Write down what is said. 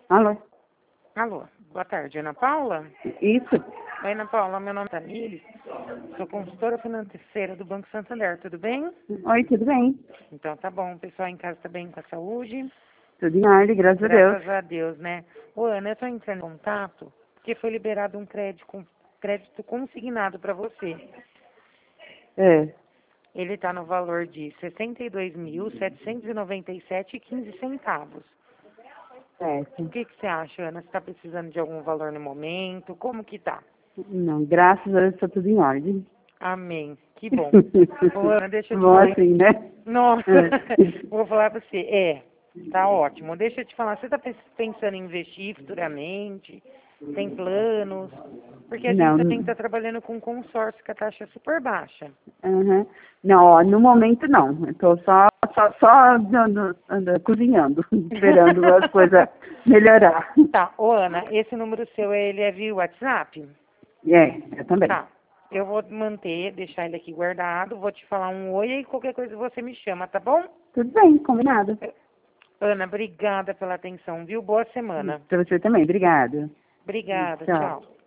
Alô? Alô, boa tarde, Ana Paula? Isso? Oi, Ana Paula, meu nome é Tamires, sou consultora financeira do Banco Santander, tudo bem? Oi, tudo bem? Então tá bom, o pessoal em casa tá bem com a saúde? Tudo em ordem, graças a Deus. Graças a Deus, né? Ô, Ana, eu tô entrando em contato porque foi liberado um crédito consignado para você. É, Ele tá no valor de R$ 62.797,15. O certo. que você acha, Ana? Você tá precisando de algum valor no momento? Como que tá? Não, graças a Deus está tudo em ordem. Amém. Que bom. Ô, Ana, deixa eu te Bom falar. assim, né? Nossa, É. vou falar pra você. Tá ótimo. Deixa eu te falar, você tá pensando em investir futuramente? Tem planos? Porque a gente Não, também tá trabalhando com consórcio que a taxa é super baixa. uhum. Não, ó, no momento não. Eu tô só cozinhando, esperando as coisas melhorar. Tá, ô Ana, esse número seu, ele é via WhatsApp? Eu também. Tá. Eu vou manter, deixar ele aqui guardado, vou te falar um oi e qualquer coisa você me chama, tá bom? Tudo bem, combinado. Ana, obrigada pela atenção, viu? Boa semana. Pra você também, obrigada. Obrigada, Tchau. tchau.